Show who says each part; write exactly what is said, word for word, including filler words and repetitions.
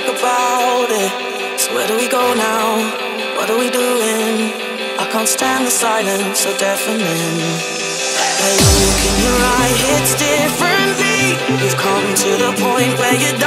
Speaker 1: about it. So where do we go now? What are we doing? I can't stand the silence, so deafening. That look in your eye hits differently. You've come to the point where you